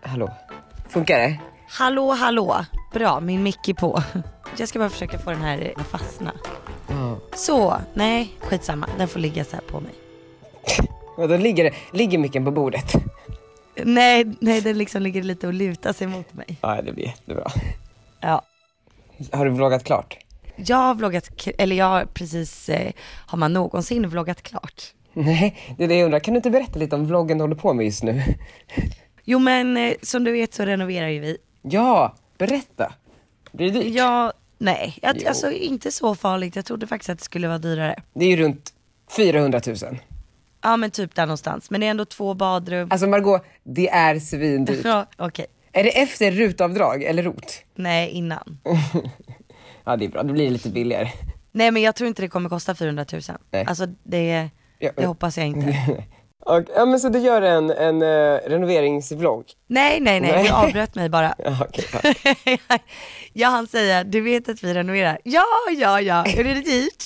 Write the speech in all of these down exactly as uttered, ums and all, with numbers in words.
Hallå, funkar det? Hallå, hallå. Bra, min mick är på. Jag ska bara försöka få den här att fastna. Ja. Så, nej, skitsamma. Den får ligga så här på mig. Och då ligger, det, ligger micken på bordet. Nej, nej, den liksom ligger lite och lutar sig mot mig. Ja, det blir jättebra. Ja. Har du vloggat klart? Jag har vloggat, eller jag har precis, eh, har man någonsin vloggat klart? Nej, det är det jag undrar. Kan du inte berätta lite om vloggen du håller på med just nu? Jo, men eh, som du vet så renoverar ju vi. Ja, berätta. Blir det dyrt? Ja, nej, jag, Jo. alltså inte så farligt. Jag trodde faktiskt att det skulle vara dyrare. Det är ju runt fyrahundratusen. Ja, men typ där någonstans. Men det är ändå två badrum. Alltså Margot, det är svindyrt. Ja, okej. Är det efter rutavdrag eller rot? Nej, innan. Ja, det är bra. Det blir lite billigare. Nej, men jag tror inte det kommer kosta fyrahundratusen. Nej. Alltså det, Ja, det hoppas jag inte. Och, ja, men så du gör en, en uh, renoveringsvlogg? Nej, nej, nej, Nej. du avbröt mig bara. Ja, okej. Ja. Jag hann säga, du vet att vi renoverar. Ja, ja, ja, är det dyrt?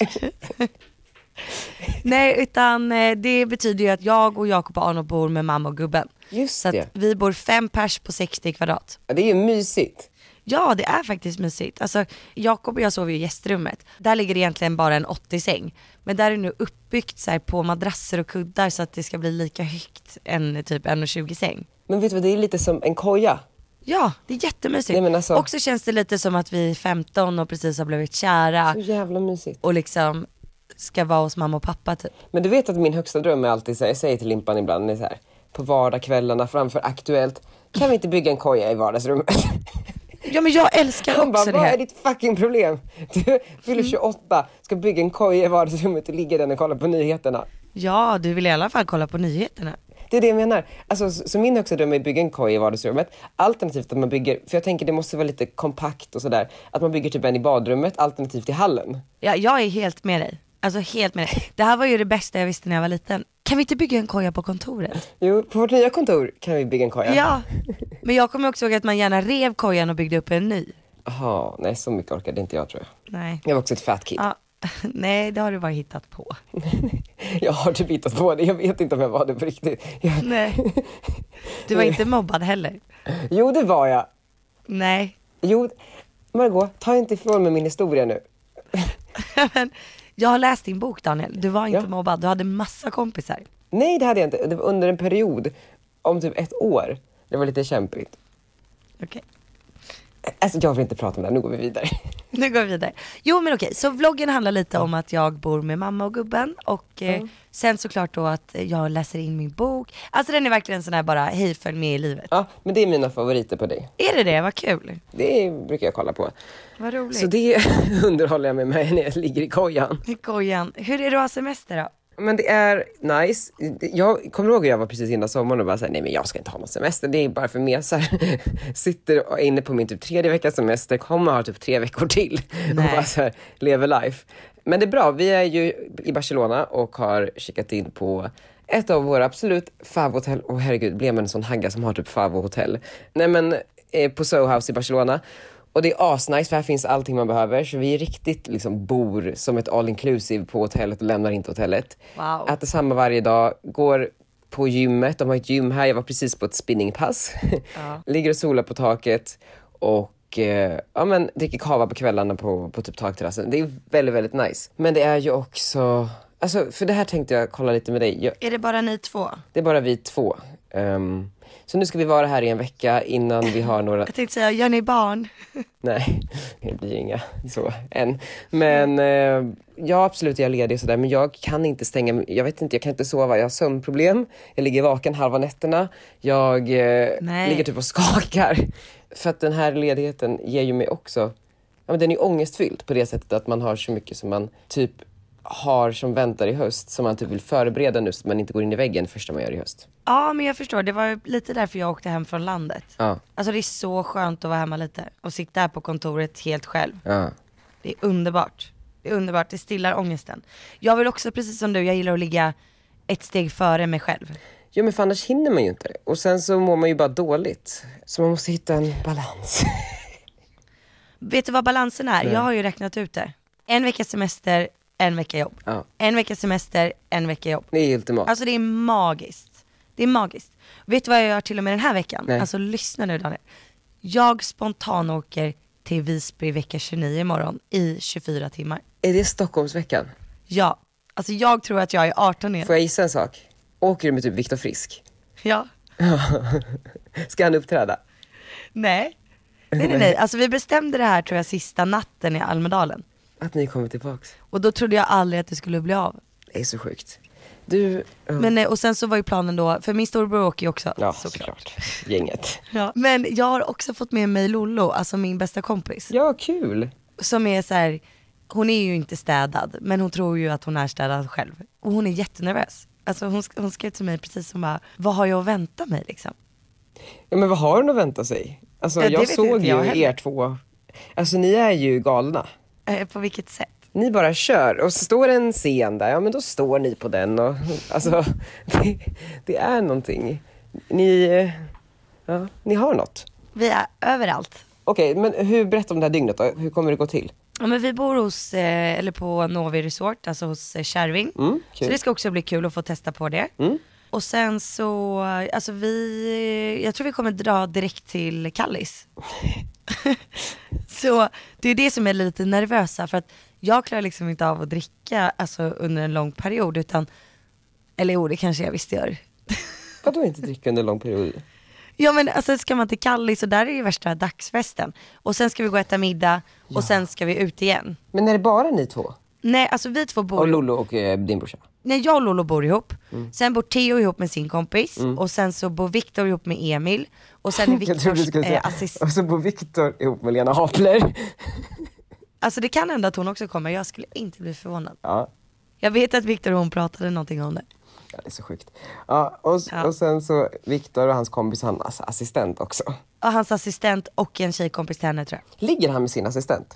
Nej, utan eh, det betyder ju att jag och Jakob och Arno bor med mamma och gubben. Just Så det. att vi bor fem pers på sextio kvadrat. Ja, det är ju mysigt. Ja, det är faktiskt mysigt. Alltså, Jakob och jag sover i gästrummet. Där ligger det egentligen bara en åttio-säng. Men där är nu uppbyggt så här, på madrasser och kuddar så att det ska bli lika högt en typ en tjugo-säng. Men vet du vad, det är lite som en koja. Ja, det är jättemysigt. Nej, men alltså- Och så känns det lite som att vi är femton och precis har blivit kära. Så jävla mysigt. Och liksom ska vara hos mamma och pappa typ. Men du vet att min högsta dröm är alltid så här, jag säger till Limpan ibland, det är så här, på vardagskvällarna framför Aktuellt, kan vi inte bygga en koja i vardagsrummet? Ja, men jag älskar Han också bara, det vad är här. ditt fucking problem? Du fyller tjugoåtta, ska bygga en koja i vardagsrummet och ligga där och kolla på nyheterna. Ja, du vill i alla fall kolla på nyheterna. Det är det jag menar. Alltså, så, så min högsta dröm är att bygga en koja i vardagsrummet. Alternativt att man bygger, för jag tänker det måste vara lite kompakt och sådär, att man bygger typ en i badrummet, alternativt i hallen. Ja, jag är helt med dig. Alltså helt med dig. Det här var ju det bästa jag visste när jag var liten. Kan vi inte bygga en koja på kontoret? Jo, på vårt nya kontor kan vi bygga en koja. Ja, men jag kommer också ihåg att man gärna rev kojan och byggde upp en ny. Jaha, nej så mycket orkade inte jag tror jag. Nej. Jag var också ett fat kid. Ja, nej, det har du bara hittat på. Jag har typ hittat på det, jag vet inte om jag var det på riktigt. Jag... Nej. Du var inte mobbad heller. Jo, det var jag. Nej. Jo, Margot, ta inte ifrån mig min historia nu. Men jag har läst din bok, Daniel. Du var inte Ja. mobbad, du hade massa kompisar. Nej, det hade jag inte. Det var under en period om typ ett år. Det var lite kämpigt. Okej. Alltså jag vill inte prata om det här, nu går vi vidare. Nu går vi vidare. Jo, men okej, så vloggen handlar lite om att jag bor med mamma och gubben. Och eh, Mm. sen såklart då att jag läser in min bok. Alltså den är verkligen sån här bara, hej, följ med i livet. Ja, men det är mina favoriter på dig. Är det det? Vad kul. Det brukar jag kolla på. Vad roligt. Så det underhåller jag mig med när jag ligger i kojan. I kojan. Hur är det att ha semester då? Men det är nice. Jag kommer ihåg att jag var precis innan sommaren och bara såhär, nej men jag ska inte ha någon semester. Det är bara för mesar. Sitter inne på min typ tredje veckas semester. Kommer ha typ tre veckor till. Nej. Och bara såhär, lever life. Men det är bra. Vi är ju i Barcelona och har kikat in på ett av våra absolut favhotell. Och herregud, blev man en sån hagga som har typ favhotell. Nej men eh, på Soho House i Barcelona. Och det är asnice för här finns allting man behöver. Så vi är riktigt liksom bor som ett all inclusive på hotellet och lämnar inte hotellet. Wow. Äter samma varje dag. Går på gymmet. De har ett gym här. Jag var precis på ett spinningpass. Ja. Ligger och solar på taket. Och eh, ja, men dricker kava på kvällarna på, på typ takterrassen. Det är väldigt, väldigt nice. Men det är ju också... Alltså, för det här tänkte jag kolla lite med dig. Jag, Är det bara ni två? det är bara vi två. Um, så nu ska vi vara här i en vecka innan vi har några... Jag tänkte säga, gör ni barn? Nej, det blir inga så än. Men eh, ja, absolut, jag är ledig och sådär. Men jag kan inte stänga, jag vet inte, jag kan inte sova. Jag har sömnproblem. Jag ligger vaken halva nätterna. Jag eh, ligger typ och skakar. För att den här ledigheten ger ju mig också... Ja, men den är ju ångestfylld på det sättet att man har så mycket som man typ har som väntar i höst. Som man typ vill förbereda nu så att man inte går in i väggen första man gör i höst. Ja, men jag förstår. Det var lite därför jag åkte hem från landet. Ja, Alltså det är så skönt att vara hemma lite. Och sitta här på kontoret helt själv. ja. Det är underbart. Det är underbart, det stillar ångesten. Jag vill också, precis som du, jag gillar att ligga ett steg före mig själv. Ja, men för annars hinner man ju inte. Och sen så mår man ju bara dåligt. Så man måste hitta en balans. Vet du vad balansen är? Nej. Jag har ju räknat ut det. En vecka semester, en vecka jobb. Ja. En vecka semester, en vecka jobb. Det är ultimat. Alltså det är magiskt. Det är magiskt. Vet du vad jag gör till och med den här veckan? Nej. Alltså lyssna nu Daniel. Jag spontan åker till Visby vecka tjugonio imorgon i tjugofyra timmar. Är det Stockholmsveckan? Ja, alltså jag tror att jag är arton igen. Får jag gissa en sak? Åker du med typ Viktor Frisk? Ja. Ska han uppträda? Nej. Nej, nej, nej. Alltså vi bestämde det här tror jag sista natten i Almedalen. Att ni kommer tillbaks? Och då trodde jag aldrig att det skulle bli av. Det är så sjukt. Du... Uh. Men, och sen så var ju planen då, för min storbror åker ju också. Ja, såklart. såklart. Gänget. Ja. Men jag har också fått med mig Lollo, alltså min bästa kompis. Ja, kul. Som är så här, hon är ju inte städad, men hon tror ju att hon är städad själv. Och hon är jättenervös. Alltså hon, hon skrev till mig precis som bara, vad har jag att vänta mig liksom? Ja, men vad har hon att vänta sig? Alltså Ja, jag såg inte jag ju heller. er två. Alltså ni är ju galna. Eh, på vilket sätt? Ni bara kör och så står en scen där, ja men då står ni på den och alltså det, det är någonting. Ni, ja, ni har något. Vi är överallt. Okej, men hur, berätta om det här dygnet då, hur kommer det gå till? Ja, men vi bor hos, eh, eller på Novi Resort, alltså hos eh, Kärving. Mm, Så det ska också bli kul att få testa på det. Mm. Och sen så, alltså vi, jag tror vi kommer dra direkt till Kallis. Så det är det som är lite nervösa, för att jag klarar liksom inte av att dricka alltså, under en lång period, utan, eller jo det kanske jag visst gör. Vadå inte dricka under en lång period? Ja men alltså ska man till Kallis, och där är ju värsta dagsfesten. Och sen ska vi gå och äta middag, Ja. och sen ska vi ut igen. Men är det bara ni två? Nej, alltså vi två bor Och ihop. Lollo och eh, din brorsa? Nej, jag och Lollo bor ihop. Mm. Sen bor Theo ihop med sin kompis. Och sen så bor Viktor ihop med Emil. Och sen är Jag trodde du Viktors skulle säga, eh, assist. och så bor Viktor ihop med Lena Hapler. Alltså det kan hända att hon också kommer. Jag skulle inte bli förvånad. Ja, Jag vet att Viktor och hon pratade någonting om det. ja, det är så sjukt. Ja, och, Ja. och sen så Viktor och hans kompis, hans assistent också. Och hans assistent och en tjejkompis till henne tror jag. Ligger han med sin assistent?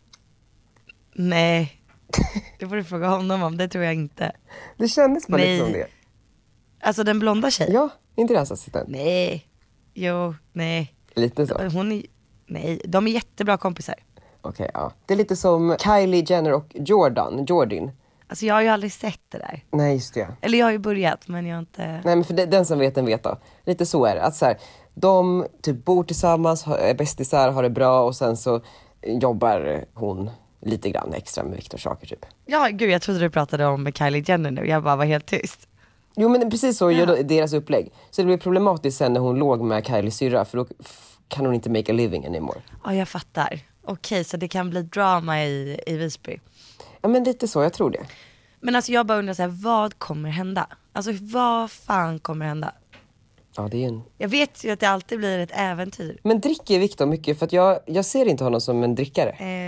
Nej, det får du fråga honom om. Det tror jag inte. Det kändes bara Nej. lite som det. Alltså den blonda tjejen? Ja, inte det hans assistent? Nej, jo, nej. Lite så. Hon är, nej, de är jättebra kompisar. Okej, ja. Det är lite som Kylie Jenner och Jordan, Jordin. Alltså jag har ju aldrig sett det där. Nej, just det. Eller jag har ju börjat, men jag har inte... Nej, men för det, den som vet, den vet då. Lite så är det. Att så här, de typ bor tillsammans, har- är bästisar, har det bra och sen så jobbar hon lite grann extra med Viktors saker typ. Ja, gud jag trodde du pratade om Kylie Jenner nu. Jag bara var helt tyst. Jo, men precis så gör deras upplägg. Så det blir problematiskt sen när hon låg med Kylies syrra, för då f- kan hon inte make a living anymore. Ja, jag fattar. Okej, så det kan bli drama i, i Visby. Ja, men lite så, jag tror det. Men alltså jag bara undrar så här, vad kommer hända? Alltså vad fan kommer hända? Ja, det är ju en... Jag vet ju att det alltid blir ett äventyr. Men dricker Viktor mycket? För att jag, jag ser inte honom som en drickare.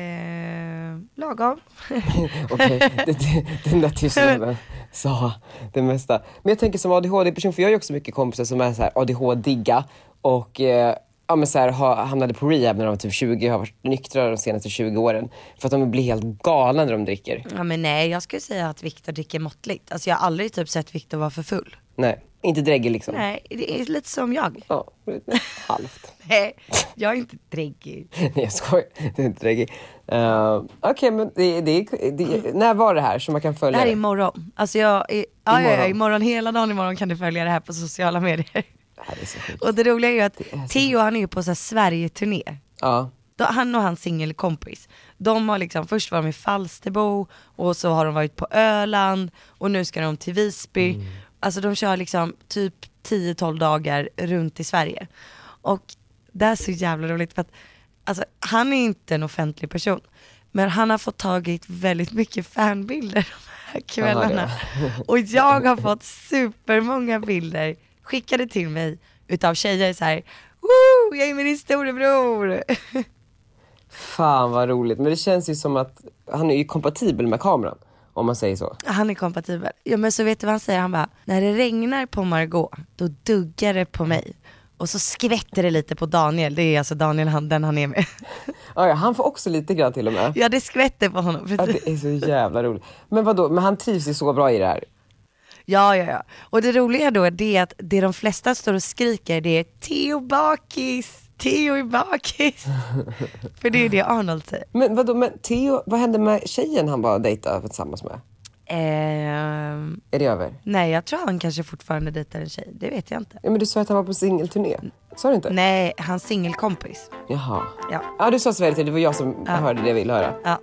Eh, lagom. Okej, det, det, den där tystnaden sa det mesta. Men jag tänker som A D H D-person, för jag har ju också mycket kompisar som är så här A D H D-digga och eh, ja, men så här, ha, hamnade på rehab när de var typ tjugo, har varit nyktra de senaste tjugo åren. För att de blir helt galna när de dricker. Ja men nej, jag skulle säga att Viktor dricker måttligt. Alltså jag har aldrig typ sett Viktor vara för full. Nej, inte dräggig liksom. Nej, det är lite som jag. Ja, halvt. Nej, jag är inte dräggig. Nej, jag skojar. Det är inte dräggig. Uh, Okej, okay, men det, det, det, när var det här så man kan följa Det här är det? imorgon. Alltså jag, är, ja, ja, ja, Imorgon. imorgon, hela dagen imorgon kan du följa det här på sociala medier. Det här är så sjukt. Och det roliga är ju att är så- Theo han är ju på så här Sverige-turné. Ja. Då, han och hans singelkompis, de har liksom, först var de i Falsterbo och så har de varit på Öland och nu ska de till Visby. Mm. Alltså de kör liksom typ tio tolv dagar runt i Sverige. Och det är så jävla roligt för att alltså, han är inte en offentlig person, men han har fått tagit väldigt mycket fanbilder de här kvällarna. Och jag har fått supermånga bilder skickade till mig utav tjejer så här: woo, jag är min storebror. Fan vad roligt. Men det känns ju som att han är ju kompatibel med kameran, om man säger så. Han är kompatibel. Ja men så vet du vad han säger? Han bara, när det regnar på Margot, då duggar det på mig. Och så skvätter det lite på Daniel. Det är alltså Daniel, han, den han är med. Ja, ja, han får också lite grann till och med. Ja, det skvätter på honom. Ja, det är så jävla roligt. Men vadå, men han trivs ju så bra i det här. Ja, ja, ja. Och det roliga då är det att det de flesta står och skriker, det är Theo bakis, Theo är bakis. För det är det Arnold säger. Men vadå, men Theo, vad hände med tjejen han bara dejtade tillsammans med? Ehm, Är det över? nej, jag tror han kanske fortfarande dejtar en tjej. Det vet jag inte. Ja, men du sa att han var på singelturné. Sa du inte? Nej, hans singelkompis. Jaha. Ja. Ja, du sa så väldigt. Det var jag som Ja. hörde det jag ville höra. Ja.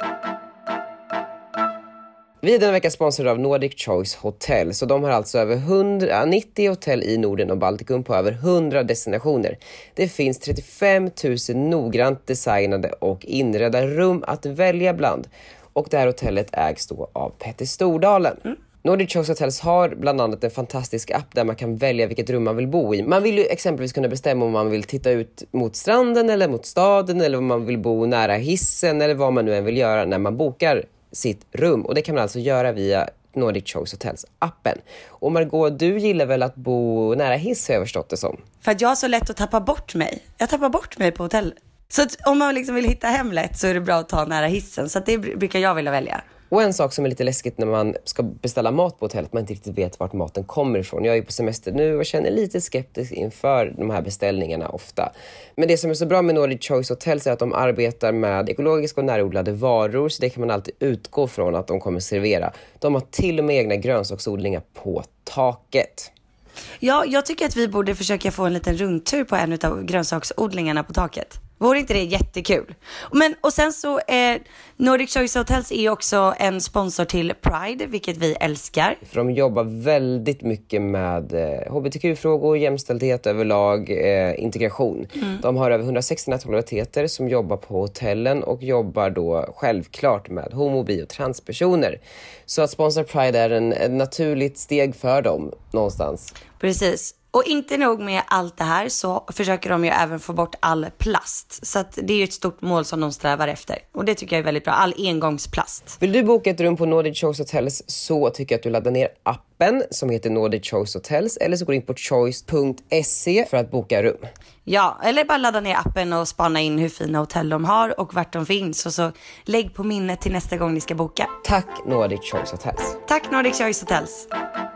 Vi är denna vecka sponsrade av Nordic Choice Hotel. Så de har alltså över hundra, nittio hotell i Norden och Baltikum på över hundra destinationer. Det finns trettiofem tusen noggrant designade och inredda rum att välja bland. Och det här hotellet ägs då av Petter Stordalen. Mm. Nordic Choice Hotels har bland annat en fantastisk app där man kan välja vilket rum man vill bo i. Man vill ju exempelvis kunna bestämma om man vill titta ut mot stranden eller mot staden eller om man vill bo nära hissen eller vad man nu än vill göra när man bokar sitt rum. Och det kan man alltså göra via Nordic Choice Hotels appen. Och Margot, du gillar väl att bo nära hiss, har jag förstått det som. För att jag har så lätt att tappa bort mig. Jag tappar bort mig på hotell. Så att om man liksom vill hitta hem lätt så är det bra att ta nära hissen. Så att det brukar jag vilja välja. Och en sak som är lite läskigt när man ska beställa mat på hotellet, man inte riktigt vet vart maten kommer ifrån. Jag är på semester nu och känner lite skeptisk inför de här beställningarna ofta. Men det som är så bra med Nordic Choice Hotels är att de arbetar med ekologiska och närodlade varor, så det kan man alltid utgå från att de kommer servera. De har till och med egna grönsaksodlingar på taket. Ja, jag tycker att vi borde försöka få en liten rundtur på en av grönsaksodlingarna på taket. Vore inte det jättekul? Men, och sen så eh, Nordic Choice Hotels är också en sponsor till Pride, vilket vi älskar. För de jobbar väldigt mycket med eh, H B T Q-frågor, jämställdhet överlag, eh, integration. Mm. De har över hundrasextio nationaliteter som jobbar på hotellen och jobbar då självklart med homo-, bi- och transpersoner. Så att sponsra Pride är en, en naturligt steg för dem någonstans. Precis. Och inte nog med allt det här så försöker de ju även få bort all plast. Så att det är ju ett stort mål som de strävar efter. Och det tycker jag är väldigt bra. All engångsplast. Vill du boka ett rum på Nordic Choice Hotels så tycker jag att du laddar ner appen som heter Nordic Choice Hotels. Eller så går du in på choice punkt se för att boka rum. Ja, eller bara ladda ner appen och spana in hur fina hotell de har och vart de finns. Och så lägg på minnet till nästa gång ni ska boka. Tack Nordic Choice Hotels. Tack Nordic Choice Hotels.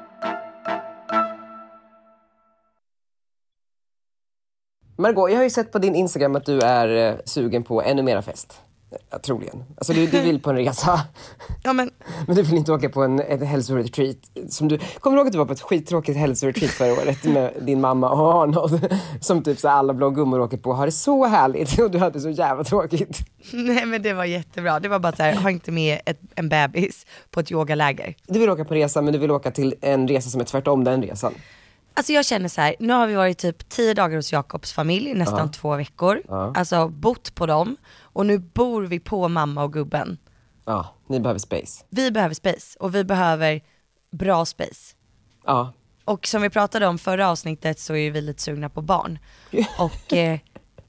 Margot, jag har ju sett på din Instagram att du är eh, sugen på ännu mera fest. Ja, troligen. Alltså du, du vill på en resa. Ja, men... men du vill inte åka på en, ett hälsoretreat. Som du, kommer du ihåg att du var på ett skittråkigt hälsoretreat förra året med din mamma och Arnold? Som typ så alla blå gummor åker på. Har det så härligt och du hade så jävla tråkigt. Nej, men det var jättebra. Det var bara så här, ha inte med ett, en bebis på ett yogaläger. Du vill åka på resa, men du vill åka till en resa som är tvärtom den resan. Alltså jag känner så här, nu har vi varit typ tio dagar hos Jakobs familj, nästan Ja. två veckor. Ja. Alltså bott på dem. Och nu bor vi på mamma och gubben. Ja, ni behöver space. Vi behöver space och vi behöver bra space. Ja. Och som vi pratade om förra avsnittet så är vi lite sugna på barn. Och eh,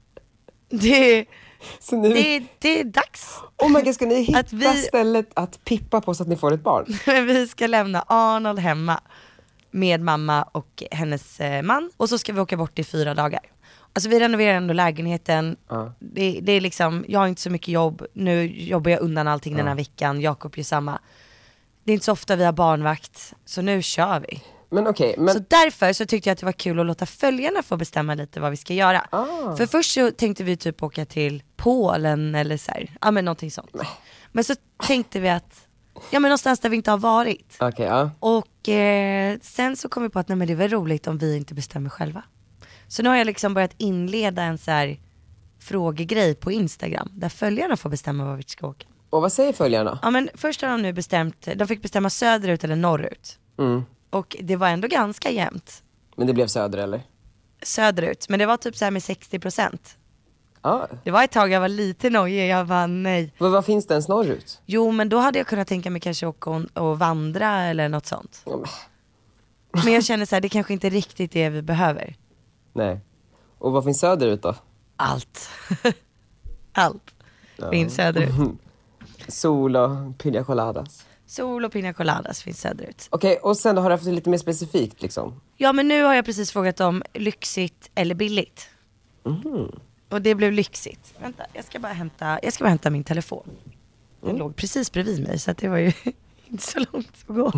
det, Så nu... det, det är dags. Oh my God, ska ni hitta Att vi- stället att pippa på så att ni får ett barn? Vi ska lämna Arnold hemma med mamma och hennes eh, man. Och så ska vi åka bort i fyra dagar. Alltså vi renoverar ändå lägenheten. Ja. Det, det är liksom, jag har inte så mycket jobb. Nu jobbar jag undan allting den här veckan. Jakob gör samma. Det är inte så ofta vi har barnvakt. Så nu kör vi. Men okej, men... Så därför så tyckte jag att det var kul att låta följarna få bestämma lite vad vi ska göra. Ah. För först så tänkte vi typ åka till Polen eller så här. Ja men någonting sånt. Men så tänkte vi att, ja men någonstans där vi inte har varit. Okej, ja. Och eh, sen så kom vi på att nej, men det är väl roligt om vi inte bestämmer själva. Så nu har jag liksom börjat inleda en så här frågegrej på Instagram. Där följarna får bestämma var vi ska åka. Och vad säger följarna? Ja men först har de nu bestämt, de fick bestämma söderut eller norrut. Mm. Och det var ändå ganska jämnt. Men det blev söder, eller? Söderut, men det var typ så här med sextio procent. Ja. Det var ett tag jag var lite nojig, jag var nej. Vad, vad finns det ens norrut? Jo men då hade jag kunnat tänka mig kanske åka och, och vandra eller något sånt. Ja, men... Men jag känner så här, det kanske inte riktigt är det vi behöver. Nej. Och vad finns söderut då? Allt. Allt finns söderut. Sol och pina coladas. Sol och pina coladas finns söderut. Okej, och sen då har du haft det lite mer specifikt liksom? Ja men nu har jag precis frågat om lyxigt eller billigt. Mhm. Och det blev lyxigt. Vänta, jag ska bara hämta, jag ska bara hämta min telefon. Den låg precis bredvid mig så att det var ju inte så långt att gå.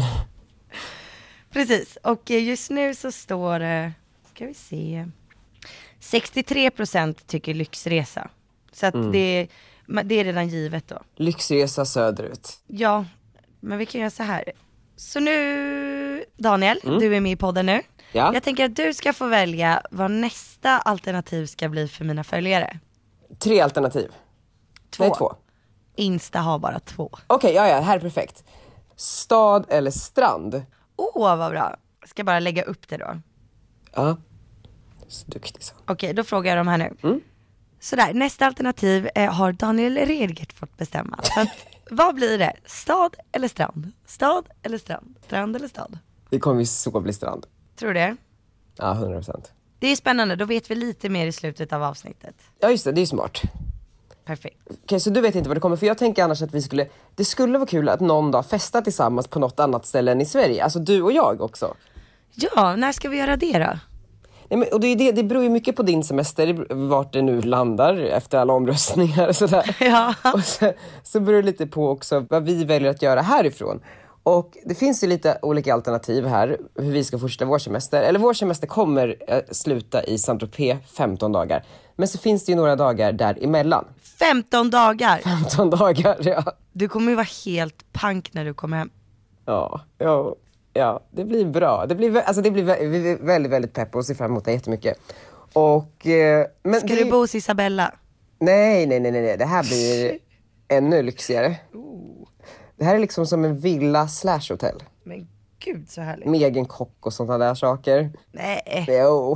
Precis, och just nu så står det, ska vi se, sextiotre procent tycker lyxresa. Så att Mm. det, det är redan givet då. Lyxresa söderut. Ja, men vi kan göra så här. Så nu, Daniel, Mm. du är med i podden nu. Ja. Jag tänker att du ska få välja vad nästa alternativ ska bli för mina följare. Tre alternativ. Två. Nej, två. Insta har bara två. Okej, ja, ja, här är perfekt. Stad eller strand? Åh, vad bra. Ska bara lägga upp det då. Ja. Så duktig så. Okej, då frågar jag de här nu. Mm. Sådär, nästa alternativ eh, har Daniel Redgert fått bestämma. Så att, vad blir det? Stad eller strand? Stad eller strand? Strand eller stad? Det kommer ju så bli strand. Tror du det? Ja, hundra procent. Det är spännande, då vet vi lite mer i slutet av avsnittet. Ja, just det, det är smart. Perfekt. Okej, så du vet inte vad det kommer, för jag tänker annars att vi skulle, det skulle vara kul att någon dag festa tillsammans på något annat ställe än i Sverige. Alltså du och jag också. Ja, när ska vi göra det då? Nej, men, och det, är det, det beror ju mycket på din semester, vart det nu landar efter alla omröstningar och sådär. Ja. Och så, så beror det lite på också vad vi väljer att göra härifrån. Och det finns ju lite olika alternativ här hur vi ska fortsätta vår semester. Eller vår semester kommer eh, sluta i Saint-Tropez femton dagar. Men så finns det ju några dagar däremellan. femton dagar! femton dagar, ja. Du kommer ju vara helt pank när du kommer hem. Ja, ja, ja, det blir bra. Det blir, vä- alltså det blir vä- vi är väldigt, väldigt pepp och ser fram emot det jättemycket. Och, eh, men Ska det, du bo hos Isabella? Nej, nej, nej, nej, det här blir ännu lyxigare. Det här är liksom som en villa slash hotell. Men gud så härligt. Med egen kock och sådana där saker. Nej. Jo.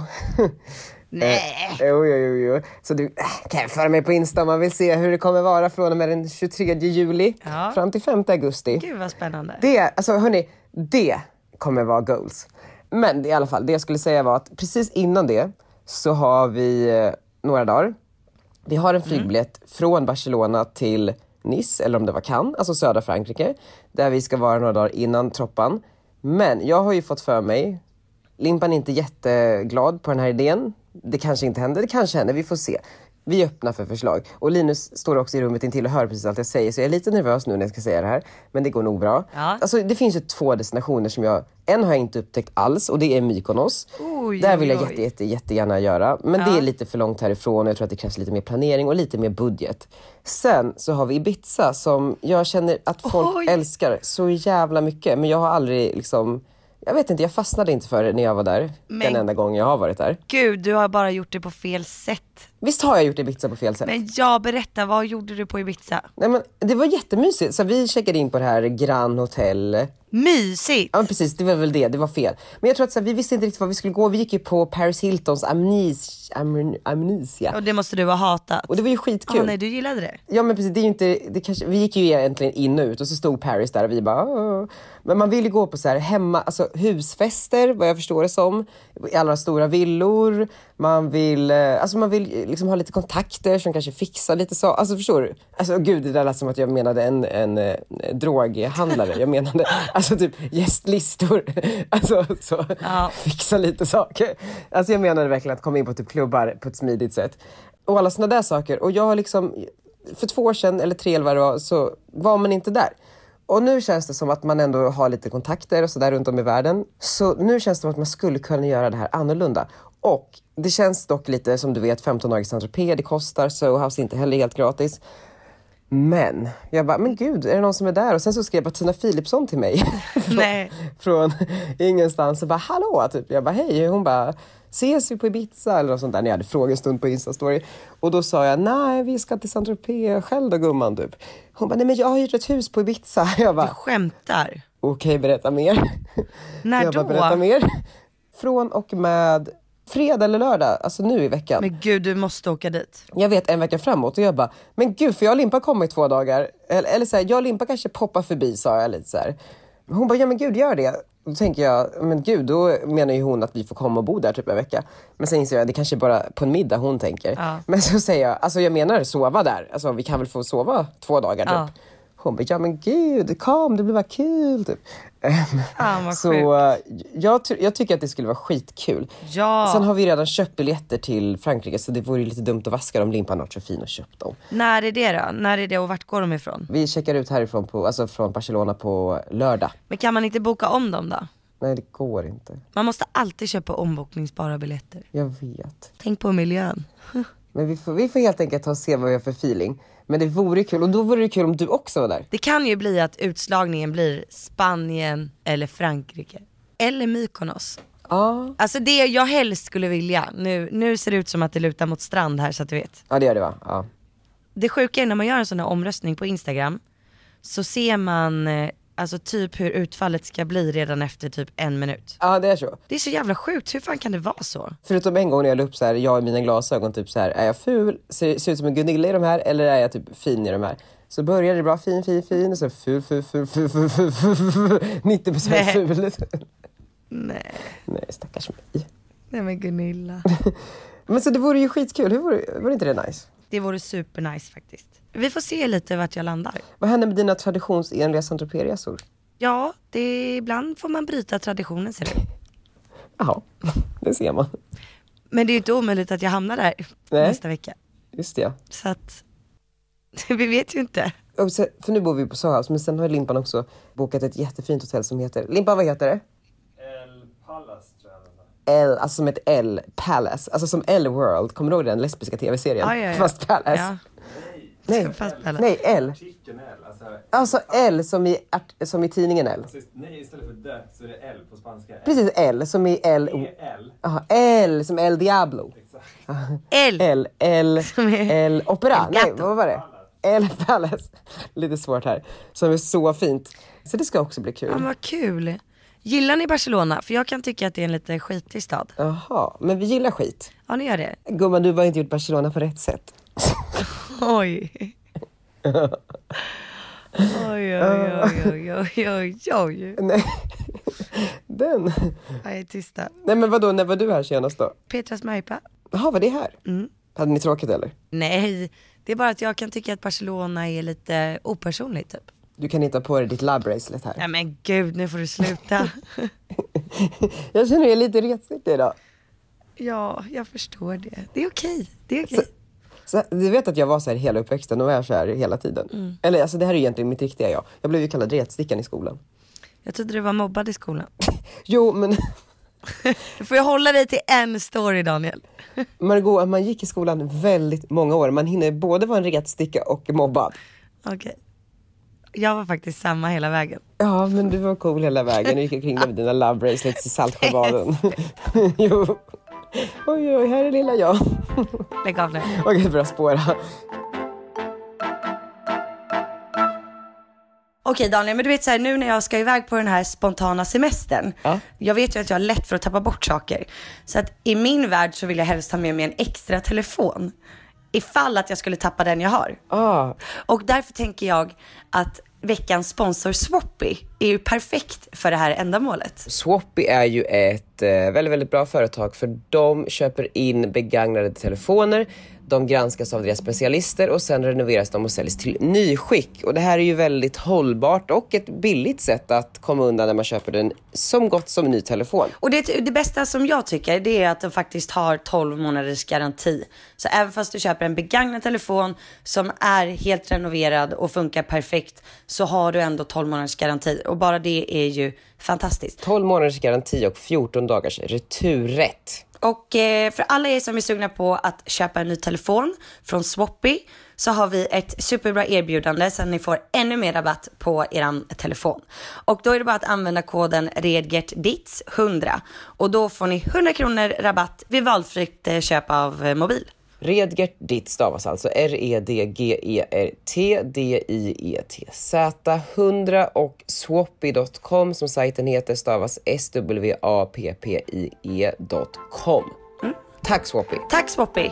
Nej. Eh, Jo, jo, jo, jo. Så du äh, kan jag föra mig på Insta om man vill se hur det kommer vara från och med den tjugotredje juli Ja. fram till femte augusti. Gud vad spännande. Det, alltså hörni, det kommer vara goals. Men i alla fall, det jag skulle säga var att precis innan det så har vi eh, några dagar. Vi har en flygbiljett mm. från Barcelona till Nice, eller om det var Cannes, alltså södra Frankrike. Där vi ska vara några dagar innan troppan. Men jag har ju fått för mig, Limpan är inte jätteglad på den här idén. Det kanske inte händer, det kanske händer, vi får se. Vi öppnar för förslag. Och Linus står också i rummet intill och hör precis allt jag säger. Så jag är lite nervös nu när jag ska säga det här. Men det går nog bra. Ja. Alltså det finns ju två destinationer som jag... En har jag inte upptäckt alls och det är Mykonos. Oj, Där vill jag oj, oj. jätte, jätte, jättegärna göra. Men Ja. det är lite för långt härifrån. Jag tror att det krävs lite mer planering och lite mer budget. Sen så har vi Ibiza som jag känner att folk Oj. älskar så jävla mycket. Men jag har aldrig liksom... Jag vet inte, jag fastnade inte för det när jag var där. Men- Den enda gången jag har varit där. Gud, du har bara gjort det på fel sätt. Visst har jag gjort Ibiza på fel sätt? Men jag berättar, vad gjorde du på Ibiza? Nej, men det var jättemysigt. Så vi checkade in på det här Grand Hotel. Mysigt! Ja men precis, det var väl det, det var fel. Men jag tror att så här, vi visste inte riktigt vad vi skulle gå. Vi gick ju på Paris Hiltons amnes, amn, Amnesia. Och det måste du ha hatat. Och det var ju skitkul. Ah, nej, du gillade det. Ja men precis, det är ju inte, det kanske, vi gick ju egentligen in och ut och så stod Paris där och vi bara Åh. Men man vill ju gå på så här hemma, alltså husfester vad jag förstår det som, i alla stora villor. Man vill, eh, alltså man vill liksom ha lite kontakter som kanske fixar lite så, alltså förstår du? Alltså gud, det där lät som att jag menade en, en, en droghandlare, jag menade alltså typ gästlistor, alltså så, Ja. fixa lite saker. Alltså jag menade verkligen att komma in på typ klubbar på ett smidigt sätt. Och alla såna där saker. Och jag har liksom, för två år sedan eller tre eller vad det var, så var man inte där. Och nu känns det som att man ändå har lite kontakter och sådär runt om i världen. Så nu känns det som att man skulle kunna göra det här annorlunda. Och det känns dock lite, som du vet, femton dagar i Saint-Tropez, det kostar, Soho House är inte heller helt gratis. Men, jag bara, men gud, är det någon som är där? Och sen så skrev Tina Philipsson till mig. från, Nej. från ingenstans och bara, hallå, typ. Jag bara, hej. Hon bara, ses vi på Ibiza eller något sånt där. När jag hade frågestund på Insta-story. Och då sa jag, nej, vi ska till Saint-Tropez själv då, gumman, typ. Hon bara, nej men jag har hyrt ett hus på Ibiza. Jag Du bara, skämtar. okej, berätta mer. När jag då? bara, berätta mer. Från och med fredag eller lördag, alltså nu i veckan. Men gud, du måste åka dit. Jag vet en vecka framåt och jag bara, men gud, för jag och Limpa kommer i två dagar. Eller, eller så här, jag och Limpa kanske poppar förbi, sa jag lite så här. Hon bara, ja men gud, gör det. Då tänker jag, men gud, då menar ju hon att vi får komma och bo där typ en vecka. Men sen inser jag, det kanske bara på en middag hon tänker. Ja. Men så säger jag, alltså jag menar sova där. Alltså vi kan väl få sova två dagar typ. Ja. Hon bara, ja men gud, kom, det blir bara kul typ. Fan, vad så sjukt. uh, jag, ty- jag tycker att det skulle vara skitkul. Ja. Sen har vi redan köpt biljetter till Frankrike, så det vore ju lite dumt att vaska dem. Limpan har varit så fin och köpt dem. När är det då? När är det och vart går de ifrån? Vi checkar ut härifrån på, alltså från Barcelona på lördag. Men kan man inte boka om dem då? Nej, det går inte. Man måste alltid köpa ombokningsbara biljetter. Jag vet. Tänk på miljön. Men vi får, vi får helt enkelt ta och se vad vi har för feeling. Men det vore kul, och då vore det kul om du också var där. Det kan ju bli att utslagningen blir Spanien eller Frankrike. Eller Mykonos. Ja. Alltså det jag helst skulle vilja. Nu, nu ser det ut som att det lutar mot strand här så att du vet. Ja, det gör det, va? Ja. Det sjuka är när man gör en sån här omröstning på Instagram. Så ser man eh, alltså typ hur utfallet ska bli redan efter typ en minut. Ja, det är så. Det är så jävla sjukt, hur fan kan det vara så? Förutom en gång när jag la upp så här, jag i mina glasögon typ så här, är jag ful, ser, ser ut som en Gunilla i de här, eller är jag typ fin i de här? Så började det bra, fin, fin, fin, och så ful, ful, ful, ful, ful, ful, ful, ful, nittio procent ful. Nej. Nej, stackars mig. Nej men Gunilla. Men så det vore ju skitkul, hur vore, vore inte det nice? Det vore super nice faktiskt. Vi får se lite vart jag landar. Vad händer med dina traditionsenliga Saint-Tropez-resor? Ja, det, ibland får man bryta traditionen, ser du. Jaha, det ser man. Men det är ju inte omöjligt att jag hamnar där Nej. nästa vecka. Just det. Så att, vi vet ju inte. Och så, för nu bor vi på Sohouse, men sen har Limpan också bokat ett jättefint hotell som heter... Limpan, vad heter det? El Palace, tror jag. L, alltså som ett L, Palace. Alltså som L-World, kommer du ihåg den lesbiska tv-serien? Ja, ja, ja. Fast Palace. Ja. Nej, Fast Palace. nej, L. Chicken L, alltså, Alltså L som i, art, som i tidningen L. alltså, nej, istället för det så är det L på spanska. Precis, L som i L. E-L. Aha, L som El Diablo. Exakt. L. L, L, Som är L, Opera. El Nej, Gato. vad var det? L Palace. Lite svårt här. Som är så fint. Så det ska också bli kul. Ja, vad kul. Gillar ni Barcelona? För jag kan tycka att det är en lite skitig stad. Jaha, men vi gillar skit. Ja, ni gör det. Gumman, du har inte gjort Barcelona på rätt sätt. Oj. Oj, oj, oj, oj, oj, oj. Nej, den. Jag är tysta. Nej, men vadå, när var du här senast då? Petras Majpa. Jaha, var det här? Mm. Hade ni tråkigt eller? Nej, det är bara att jag kan tycka att Barcelona är lite opersonligt typ. Du kan inte ha på dig ditt lab-bracelet här. Nej men gud, nu får du sluta. Jag känner mig lite retsigt idag. Ja, jag förstår det. Det är okej, det är okej. Så, du vet att jag var så här hela uppväxten och är så här hela tiden. Mm. Eller alltså det här är egentligen mitt riktiga jag. Jag blev ju kallad retstickan i skolan. Jag trodde du var mobbad i skolan. Jo, men Du får jag hålla dig till en story, Daniel. Margot, man gick i skolan väldigt många år. Man hinner både vara en retsticka och mobbad. Okej. Jag var faktiskt samma hela vägen. Ja, men du var cool hela vägen. Du gick omkring med dina love bracelets i Saltsjöbaden. Jo. Oj, oj, här är lilla jag. Lägg av nu. Okej, bra spåra. Okej Daniel, men du vet så här, nu när jag ska iväg på den här spontana semestern. Ja. Jag vet ju att jag har lätt för att tappa bort saker. Så att i min värld så vill jag helst ha med mig en extra telefon. Ifall att jag skulle tappa den jag har. Ah, Och därför tänker jag att veckans sponsor Swappy är ju perfekt för det här ändamålet. Swappy är ju ett eh, väldigt, väldigt bra företag, för de köper in begagnade telefoner. De granskas av deras specialister och sen renoveras de och säljs till nyskick. Och det här är ju väldigt hållbart och ett billigt sätt att komma undan när man köper den som gott som ny telefon. Och det, det bästa som jag tycker, det är att de faktiskt har tolv månaders garanti. Så även fast du köper en begagnad telefon som är helt renoverad och funkar perfekt, så har du ändå tolv månaders garanti. Och bara det är ju fantastiskt. tolv månaders garanti och fjorton dagars returrätt. Och eh, för alla er som är sugna på att köpa en ny telefon från Swappy, så har vi ett superbra erbjudande så att ni får ännu mer rabatt på eran telefon. Och då är det bara att använda koden REDGERTDITS hundra och då får ni hundra kronor rabatt vid valfritt eh, köp av eh, mobil. Redgert Ditt stavas alltså R E D G E R T D I E T Z hundra och swappy dot com som sajten heter stavas S W A P P I E dot com. Mm. Tack Swappy. Tack Swappy.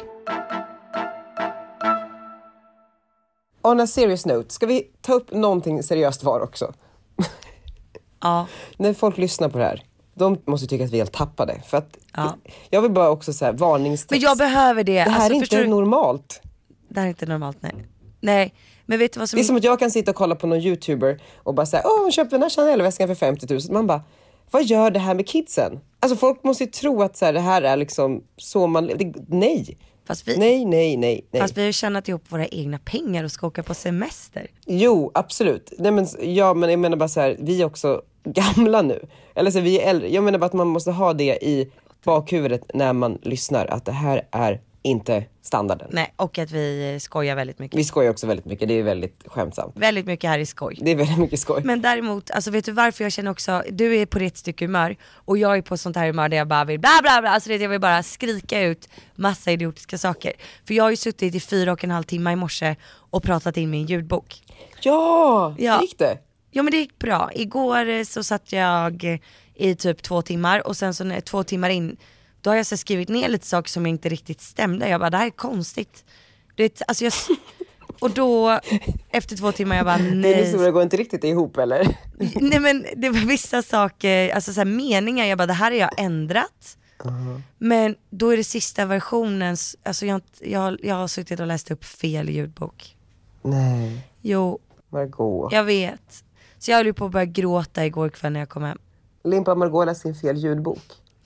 On a serious note, ska vi ta upp någonting seriöst var också? Ja. När folk lyssnar på det här, de måste tycka att vi är helt tappade. För att Ja. jag vill bara också säga varningstext. Men jag behöver det. Det här alltså, är förstår inte du? normalt. Det här är inte normalt, nej. Nej, men vet du vad som... Det är som att jag kan sitta och kolla på någon YouTuber och bara säga, åh hon köpte den här Chanel-väskan för femtio tusen. Man bara, vad gör det här med kidsen? Alltså folk måste ju tro att så här, det här är liksom så man... Det, nej. Fast vi, Nej, nej, nej, nej. fast vi har ju tjänat ihop våra egna pengar och ska åka på semester. Jo, absolut. Nej, men, ja, men jag menar bara så här, vi är också gamla nu. Eller så vi är äldre. Jag menar bara att man måste ha det i bakhuvudet när man lyssnar. Att det här är inte standarden. Nej, och att vi skojar väldigt mycket. Vi skojar också väldigt mycket, det är väldigt skämtsamt. Väldigt mycket här i skoj. Det är väldigt mycket skoj. Men däremot, alltså vet du varför jag känner också, du är på rätt stycke humör och jag är på sånt här humör där jag bara vill bla bla bla, alltså det, jag vill bara skrika ut massa idiotiska saker. För jag har ju suttit i fyra och en halv timme i morse och pratat in min ljudbok. Ja, Ja. gick det? Ja men det gick bra. Igår så satt jag i typ två timmar och sen så när, två timmar in då har jag så skrivit ner lite saker som inte riktigt stämde. Jag bara, det här är konstigt. Det, alltså jag, och då efter två timmar jag bara, Din nej. historia går inte riktigt ihop eller? Nej men det var vissa saker, alltså så här meningar, jag bara, det här har jag ändrat. Uh-huh. Men då är det sista versionen, alltså jag, jag, jag har suttit och läst upp fel ljudbok. Nej. Jo. Margot. Jag vet. Så jag höll ju på att börja gråta igår kväll när jag kom hem. Limpa Margot läste sin fel ljudbok.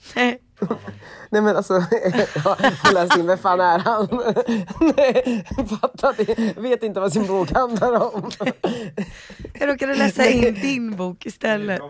Nej men alltså, ja, hon läste in, vem fan är han? Nej, fattar det. Vet inte vad sin bok handlar om. Jag råkade läsa in din bok istället.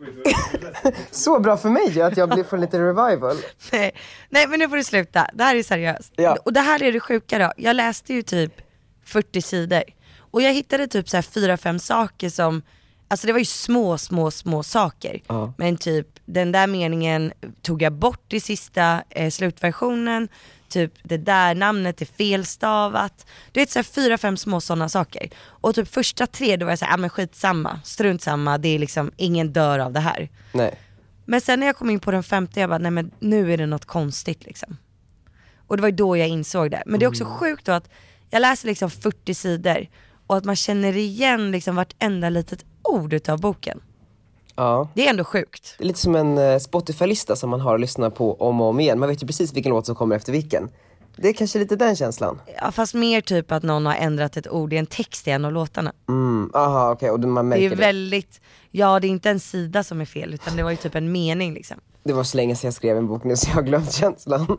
Så bra för mig att jag blir för lite revival. Nej. Nej men nu får du sluta, det här är seriöst. Ja. Och det här är det sjuka då. Jag läste ju typ fyrtio sidor. Och jag hittade typ så här fyra, fem saker som, alltså det var ju små, små, små saker. Ja. Men typ den där meningen tog jag bort i sista eh, slutversionen. Typ det där namnet är felstavat. Du vet så här fyra, fem små sådana saker. Och typ första tre då var jag så här, ja men skitsamma, strunt samma, det är liksom, ingen dör av det här. Nej. Men sen när jag kom in på den femte, jag bara, nej men nu är det något konstigt liksom. Och det var ju då jag insåg det. Men det är också Mm. sjukt då att jag läser liksom fyrtio sidor och att man känner igen liksom vartenda litet ord utav boken. Ja. Det är ändå sjukt. Det är lite som en uh, Spotify-lista som man har att lyssna på om och om igen. Man vet ju precis vilken låt som kommer efter vilken. Det är kanske lite den känslan. Ja, fast mer typ att någon har ändrat ett ord i en text i en av låtarna. Mm, aha, okej. Okay. Och man märker Det är det. väldigt, ja det är inte en sida som är fel utan det var ju typ en mening liksom. Det var så länge sedan jag skrev en bok nu så jag har glömt känslan.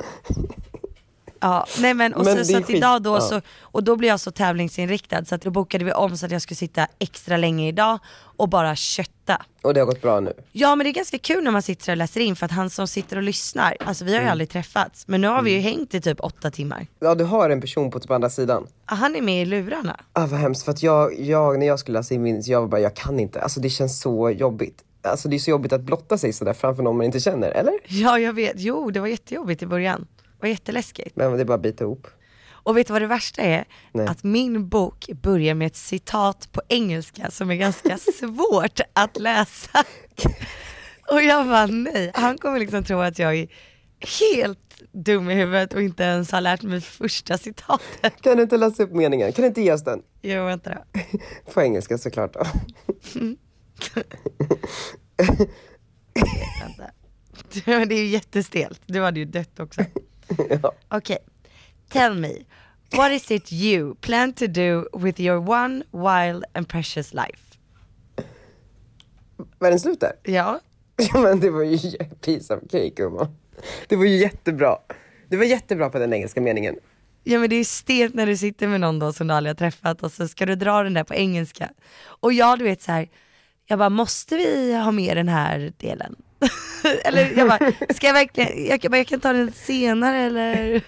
Ja, nej men och Men så, det så är att skit- idag då ja. så, och då blev jag så tävlingsinriktad så att då bokade vi om så att jag skulle sitta extra länge idag och bara kötta. Och det har gått bra nu. Ja men det är ganska kul när man sitter och läser in för att han som sitter och lyssnar, alltså vi har ju Mm. aldrig träffats men nu har vi ju hängt i typ åtta timmar. Ja, du har en person på typ andra sidan. Ah, han är med i lurarna. Ah, vad hemskt, för att jag, jag, när jag skulle läsa in min, så jag var bara, jag kan inte. Alltså det känns så jobbigt. Alltså det är så jobbigt att blotta sig sådär framför någon man inte känner, eller? Ja jag vet, jo det var jättejobbigt i början. Det var jätteläskigt. Men det är bara att bita ihop. Och vet du vad det värsta är? Nej. Att min bok börjar med ett citat på engelska som är ganska svårt att läsa. Och jag bara nej, han kommer liksom tro att jag är helt dum i huvudet och inte ens har lärt mig första citatet. Kan du inte läsa upp meningen? Kan du inte ge oss den? Jo vänta då. På engelska såklart då. Vänta. Det är ju jättestelt, du hade ju dött också. Ja. Okej, tell me, what is it you plan to do with your one wild and precious life? Var den slut där? Ja, Ja men det var ju piece of cake, gumman. Det var ju jättebra. Det var jättebra på den engelska meningen. ja men det är stelt när du sitter med någon då som du aldrig har träffat och så ska du dra den där på engelska. Och jag du vet så här, jag bara måste vi ha med den här delen? Eller jag bara, ska jag verkligen, jag, jag, bara, jag kan ta den senare eller?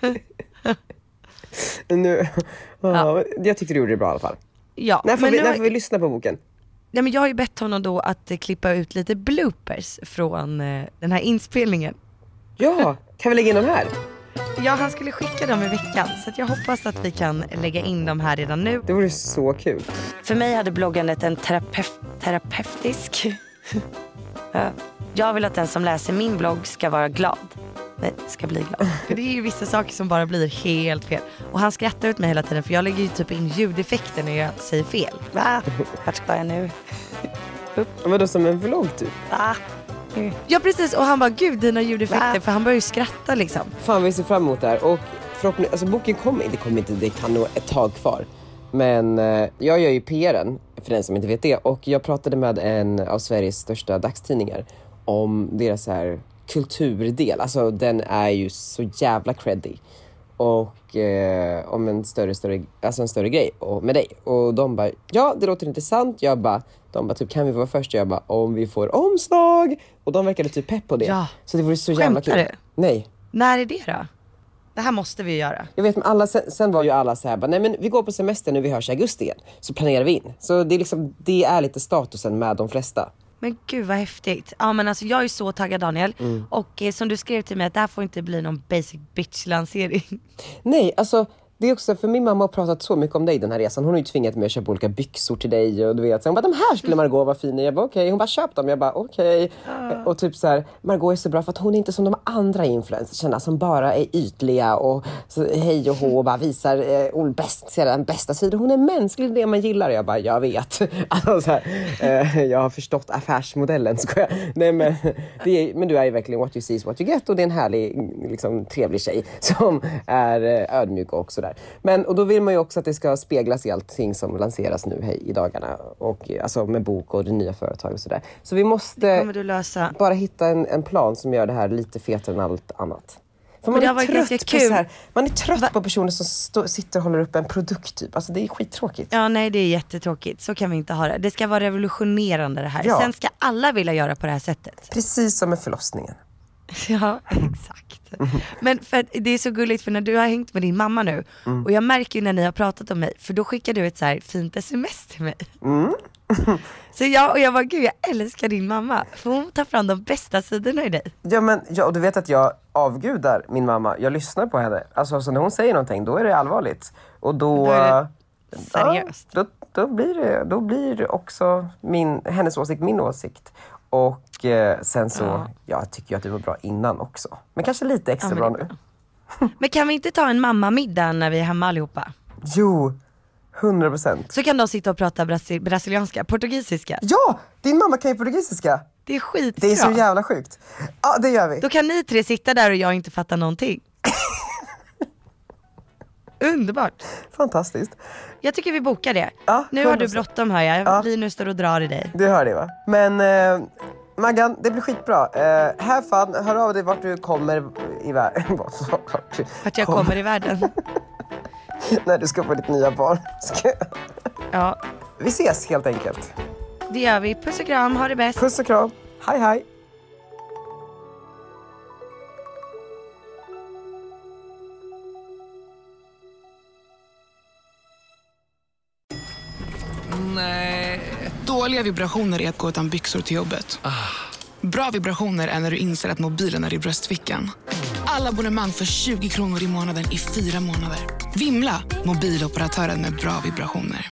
Nu, Ja. Jag tyckte du gjorde det bra i alla fall. Ja, När får, men vi, nu när har- får vi lyssna på boken? Ja, men jag har ju bett honom då att eh, klippa ut lite bloopers från eh, den här inspelningen. Ja, kan vi lägga in den här? Ja, han skulle skicka dem i veckan så att jag hoppas att vi kan lägga in dem här redan nu. Det vore så kul. För mig hade bloggandet en terapeut, terapeutisk... Ja. Jag vill att den som läser min blogg ska vara glad. Nej, ska bli glad. För det är ju vissa saker som bara blir helt fel. Och han skrattar ut mig hela tiden för jag lägger ju typ in ljudeffekter när jag säger fel. Va? Vart ska jag nu? Men då som en vlogg typ. Va? Ja, precis. Och han bara, gud dina ljudeffekter. Va? För han börjar ju skratta liksom. Fan, vi ser fram emot det här. Och förhoppningsvis, alltså boken kommer, det kommer inte, det kan nog ett tag kvar. Men eh, jag gör ju P R:en, för den som inte vet det. Och jag pratade med en av Sveriges största dagstidningar om deras så här kulturdel. Alltså den är ju så jävla creddy. Och eh, om en större, större, alltså en större grej och med dig. Och de bara, ja det låter intressant. Jag bara, de bara typ, kan vi vara först? Jag bara, om vi får omslag. Och de verkade typ pepp på det. Ja. Så det vore så jävla Skämtar kul. du? Nej. När är det då? Det här måste vi göra. Jag vet, men alla, sen, sen var ju alla så här, bara, nej men vi går på semester nu, vi hörs i augusti igen. Så planerar vi in. Så det är, liksom, det är lite statusen med de flesta. Men gud vad häftigt. Ja men alltså jag är så taggad Daniel. Mm. Och eh, som du skrev till mig att det här får inte bli någon basic bitch-lansering. Nej, alltså det är också för min mamma har pratat så mycket om dig den här resan. Hon har ju tvingat mig att köpa olika byxor till dig och du vet. Så hon bara, de här skulle Margot vara fina. Jag bara okej, okay. Hon bara köp dem. Jag bara okej. Okay. Uh. Och typ så här, Margot är så bra för att hon är inte som de andra influencersarna som bara är ytliga och så, hej och hå och bara visar eh, bäst, den bästa sidan. Hon är mänsklig, det man gillar. Jag bara, jag vet. Alltså, så här, eh, jag har förstått affärsmodellen. Ska jag? Nej, men, det är, men du är ju verkligen what you see is what you get och det är en härlig, liksom, trevlig tjej som är eh, ödmjuk och sådär. Men, och då vill man ju också att det ska speglas i allting som lanseras nu hej, i dagarna. Och, alltså med bok och det nya företag och sådär. Så vi måste kommer du lösa. bara hitta en, en plan som gör det här lite fetare än allt annat. För man det är, har varit trött ganska på kul. så här, man är trött Va? på personer som stå, sitter och håller upp en produkt typ. Alltså det är skittråkigt. Ja nej det är jättetråkigt. Så kan vi inte ha det. Det ska vara revolutionerande det här. Ja. Sen ska alla vilja göra på det här sättet. Precis som med förlossningen. Ja, exakt. Men för att det är så gulligt för när du har hängt med din mamma nu mm. och jag märker ju när ni har pratat om mig för då skickar du ett så här fint sms till mig. Mm. Så jag och jag var gud jag älskar din mamma för hon tar fram de bästa sidorna i dig. Ja men ja, och du vet att jag avgudar min mamma. Jag lyssnar på henne. Alltså så när hon säger någonting då är det allvarligt. Och då, då är det seriöst. Ja, då, då blir det då blir det också min hennes åsikt min åsikt. Och eh, sen så, ja. Jag tycker ju att du var bra innan också. Men kanske lite extra ja, bra nu. Men kan vi inte ta en mammamiddag när vi är hemma allihopa? Jo, hundra procent. Så kan de sitta och prata brasi- brasilianska, portugisiska. Ja, din mamma kan ju portugisiska. Det är skitbra. Det är så jävla sjukt. Ja, det gör vi. Då kan ni tre sitta där och jag inte fattar någonting. Underbart. Fantastiskt. Jag tycker vi bokar det. Ja, nu har du bråttom hör jag. Ja. Linus står och drar i dig. Du hör det va? Men eh, Maggan, det blir skitbra. Eh, här fan, hör av dig vart du kommer i världen. Vart jag kommer i världen. När du ska få ditt nya barn. Ska... Ja. Vi ses helt enkelt. Det gör vi. Puss och kram, ha det bäst. Puss och kram. Hej hej. Nej. Dåliga vibrationer är att gå utan byxor till jobbet. Ah. Bra vibrationer är när du inser att mobilen är i bröstfickan. Alla abonnemang för tjugo kronor i månaden i fyra månader. Vimla, mobiloperatören med bra vibrationer.